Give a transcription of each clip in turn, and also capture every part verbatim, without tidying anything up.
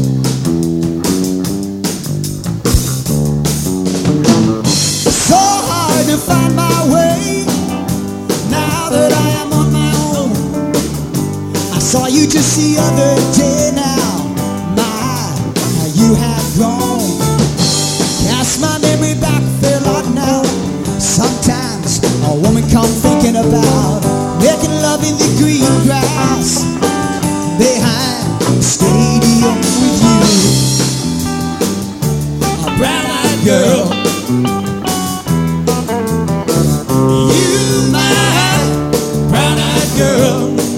So hard to find my way now that I am on my own. I saw you just the other day now. My, how you have grown. Cast my memory back a fair lot now. Sometimes a woman come thinking about making love in the green grass behind the stadium with you. A brown-eyed girl, you my brown-eyed girl.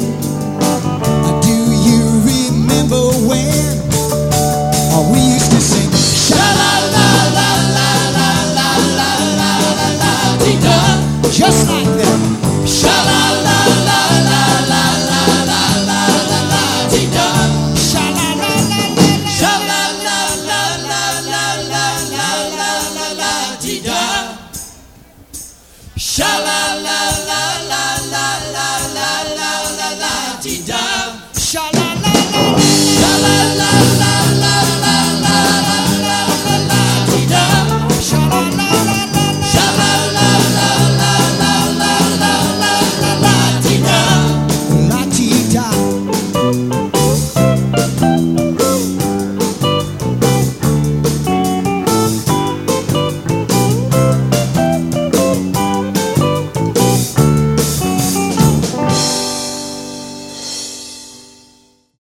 Do you remember when we used to sing sha-la-la-la-la-la-la-la-la-la-la-la-la-la-la-la, just like that? Sha-la-la-la-la-la-la-la-la-la-la-la-la-la-la, sha-la-la-la-la-la-la-la-la-la-la-la-la-la, sha-la-la.